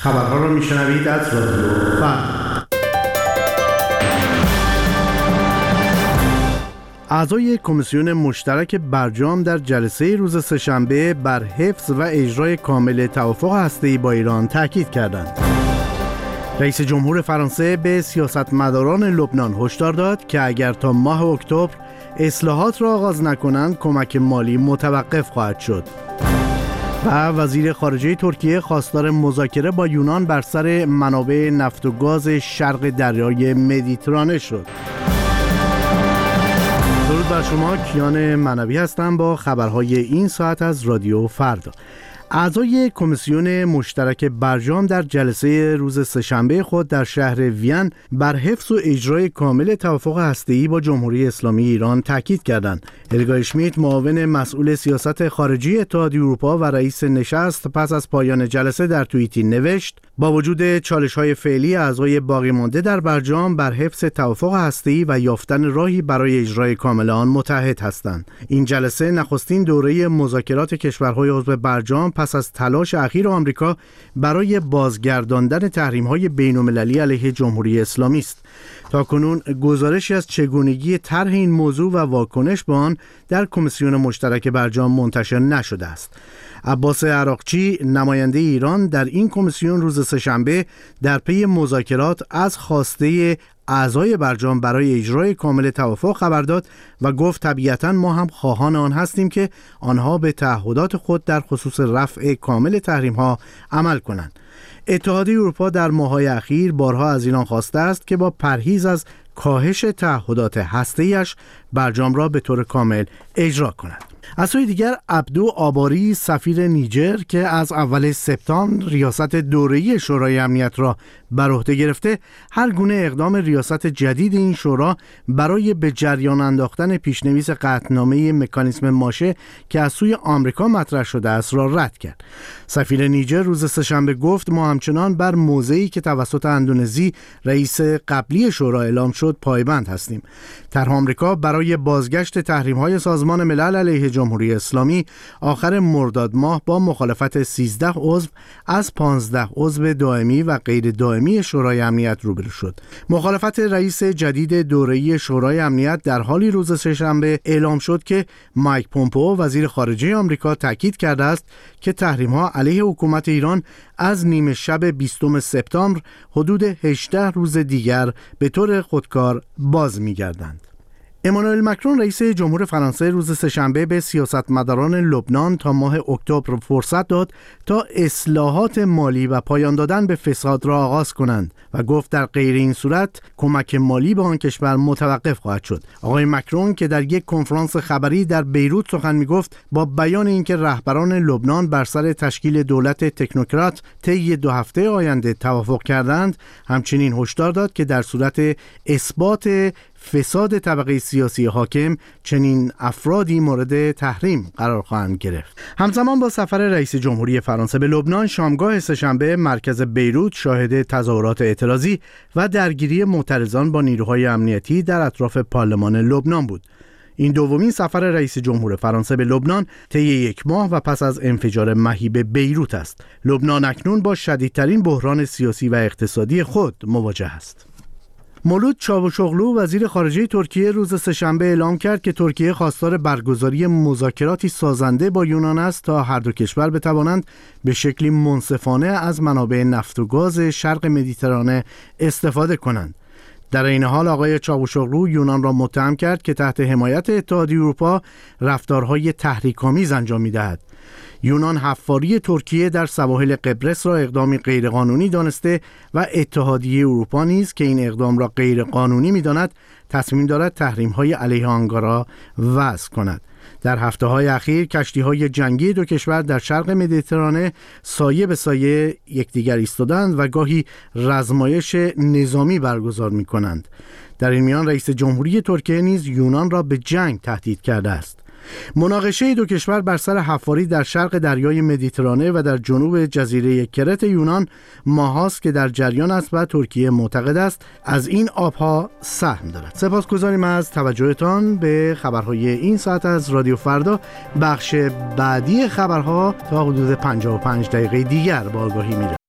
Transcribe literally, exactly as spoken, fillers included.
خبرها را میشنوید از رادیو فردا. اعضای کمیسیون مشترک برجام در جلسه روز سه‌شنبه بر حفظ و اجرای کامل توافق هسته‌ای با ایران تاکید کردند. رئیس جمهور فرانسه به سیاستمداران لبنان هشدار داد که اگر تا ماه اکتبر اصلاحات را آغاز نکنند کمک مالی متوقف خواهد شد. و وزیر خارجه ترکیه خواستار مذاکره با یونان بر سر منابع نفت و گاز شرق دریای مدیترانه شد. درود بر شما، کیان منوی هستم با خبرهای این ساعت از رادیو فردا. اعضای کمیسیون مشترک برجام در جلسه روز سه‌شنبه خود در شهر وین بر حفظ و اجرای کامل توافق هسته‌ای با جمهوری اسلامی ایران تاکید کردند. هلگا اشمیت، معاون مسئول سیاست خارجی اتحادیه اروپا و رئیس نشست، پس از پایان جلسه در توییتی نوشت: با وجود چالش‌های فعلی، اعضای باقی مانده در برجام بر حفظ توافق هسته‌ای و یافتن راهی برای اجرای کامل آن متحد هستند. این جلسه نخستین دوره مذاکرات کشورهای عضو برجام پس از تلاش اخیر آمریکا برای بازگرداندن تحریم‌های بین‌المللی علیه جمهوری اسلامی است. تاکنون گزارشی از چگونگی طرح این موضوع و واکنش به آن در کمیسیون مشترک برجام منتشر نشده است. عباس عراقچی، نماینده ایران در این کمیسیون، روز سه‌شنبه در پی مذاکرات از خواسته اعضای برجام برای اجرای کامل توافق خبر داد و گفت طبیعتاً ما هم خواهان آن هستیم که آنها به تعهدات خود در خصوص رفع کامل تحریم‌ها عمل کنند. اتحادیه اروپا در ماه‌های اخیر بارها از ایران خواسته است که با پرهیز از کاهش تعهدات هسته‌ایش برجام را به طور کامل اجرا کند. از سوی دیگر، عبدو آباری، سفیر نیجر که از اول سپتامبر ریاست دوره‌ای شورای امنیت را بر عهده گرفته، هر گونه اقدام ریاست جدید این شورا برای به جریان انداختن پیشنویس قطعنامه مکانیسم ماشه که از سوی آمریکا مطرح شده است را رد کرد. سفیر نیجر روز سه‌شنبه گفت: ما همچنان بر موضعی که توسط اندونزی رئیس قبلی شورا اعلام شد پایبند هستیم. طرح آمریکا برای بازگشت تحریم‌های سازمان ملل علیه جمهوری اسلامی آخر مرداد ماه با مخالفت سیزده عضو از پانزده عضو دائمی و غیر دائمی شورای امنیت روبرو شد. مخالفت رئیس جدید دوره‌ای شورای امنیت در حالی روز سه‌شنبه اعلام شد که مایک پومپئو، وزیر خارجه آمریکا، تاکید کرده است که تحریم‌ها علیه حکومت ایران از نیمه شب بیستم سپتامبر حدود هجده روز دیگر به طور خودکار باز می‌گردند. امانوئل مکرون، رئیس جمهور فرانسه، روز سه‌شنبه به سیاستمداران لبنان تا ماه اکتبر فرصت داد تا اصلاحات مالی و پایان دادن به فساد را آغاز کنند و گفت در غیر این صورت کمک مالی به آن کشور متوقف خواهد شد. آقای مکرون که در یک کنفرانس خبری در بیروت سخن می‌گفت، با بیان اینکه رهبران لبنان بر سر تشکیل دولت تکنوکرات طی دو هفته آینده توافق کردند، همچنین هشدار داد که در صورت اثبات فساد طبقه سیاسی حاکم چنین افرادی مورد تحریم قرار خواهند گرفت. همزمان با سفر رئیس جمهوری فرانسه به لبنان، شامگاه سه‌شنبه مرکز بیروت شاهد تظاهرات اعتراضی و درگیری معترضان با نیروهای امنیتی در اطراف پارلمان لبنان بود. این دومین سفر رئیس جمهور فرانسه به لبنان طی یک ماه و پس از انفجار مهیب بیروت است. لبنان اکنون با شدیدترین بحران سیاسی و اقتصادی خود مواجه است. مولود چاوشوغلو، وزیر خارجه ترکیه، روز سه‌شنبه اعلام کرد که ترکیه خواستار برگزاری مذاکراتی سازنده با یونان است تا هر دو کشور بتوانند به شکلی منصفانه از منابع نفت و گاز شرق مدیترانه استفاده کنند. در این حال آقای چاوشوغلو یونان را متهم کرد که تحت حمایت اتحادیه اروپا رفتارهای تحریک‌آمیز انجام می‌دهد. یونان حفاری ترکیه در سواحل قبرس را اقدامی غیرقانونی دانسته و اتحادیه اروپا نیز که این اقدام را غیرقانونی می‌داند تصمیم دارد تحریم‌های علیه آنکارا وضع کند. در هفته‌های اخیر کشتی‌های جنگی دو کشور در شرق مدیترانه سایه به سایه یکدیگر ایستادند و گاهی رزمایش نظامی برگزار می‌کنند. در این میان رئیس جمهوری ترکیه نیز یونان را به جنگ تهدید کرده است. مناقشه دو کشور بر سر حفاری در شرق دریای مدیترانه و در جنوب جزیره کرت یونان ماهاست که در جریان است و ترکیه معتقد است از این آبها سهم دارد. سپاسگزاریم از توجهتان به خبرهای این ساعت از رادیو فردا. بخش بعدی خبرها تا حدود پنجاه و پنج دقیقه دیگر با آگاهی می‌رسد.